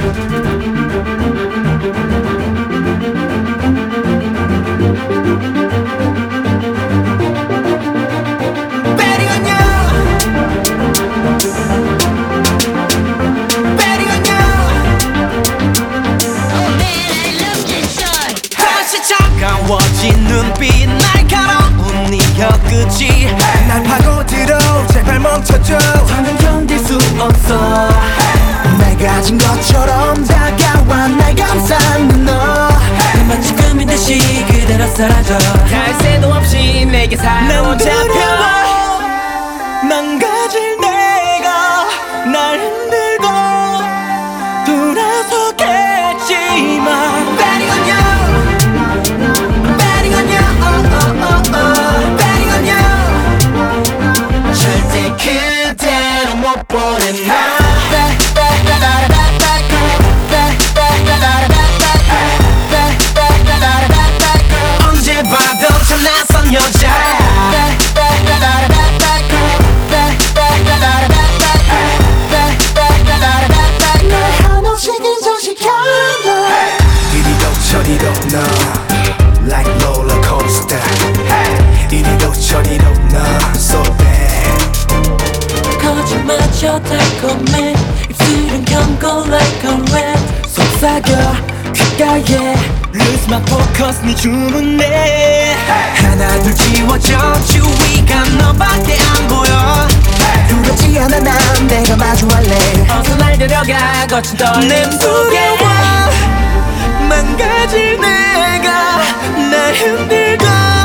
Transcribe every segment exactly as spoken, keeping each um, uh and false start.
차가워진 눈빛 날카로운 네 혀끝이 날 파고들어 제발 멈춰줘 더는 견딜 수 없어 날 가진 것처럼 다가와 날 감싸는 너 내맘 지금인 듯이 그대로 사라져 갈 새도 없이 내게 사로잡혀 망가질 내가 날 흔들고 돌아서겠지만 Betting on you Betting on you oh, oh, oh, oh. Betting on you 절대 그대로 못 보내 나 언제 봐도 참 낯선 여자야 저리로 너 like roller coaster 이리로 저리로 너 so bad 거짓마저 달콤해 입술은 경고 like a rat 속삭여 귓가에 lose my focus 네 주문에 하나 둘 지워져 주위가 너밖에 안 보여 두렵지 않아 난 내가 마주할래 어서 날 데려가 거친 떨림 속에 망가질 내가 날 흔들고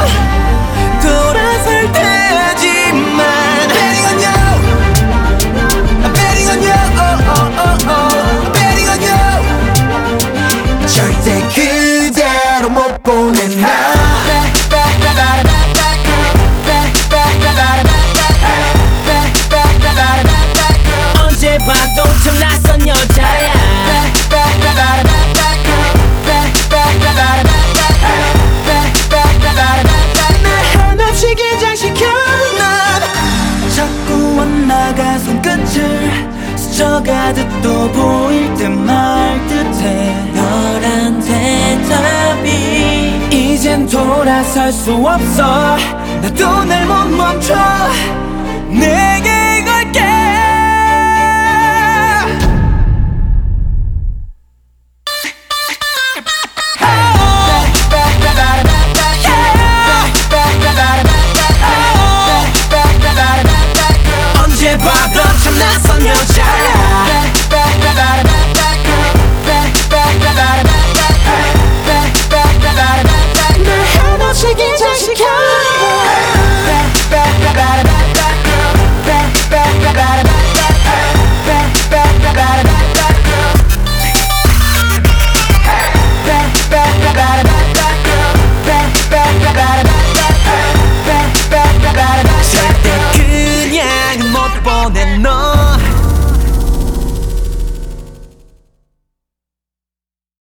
돌아설 테지만 Betting on you I'm betting on you oh, oh, oh, oh. Betting on you 절대 그대로 못 보내 나 언제 봐도 참 낯선 여자야 날 한없이 긴장시켜 난 자꾸 원나가 손끝을 스쳐가듯 또 보일 듯 말 듯해 너란 대답이 이젠 돌아설 수 없어 나도 날 못 멈춰 내게 걸게 언제 봐도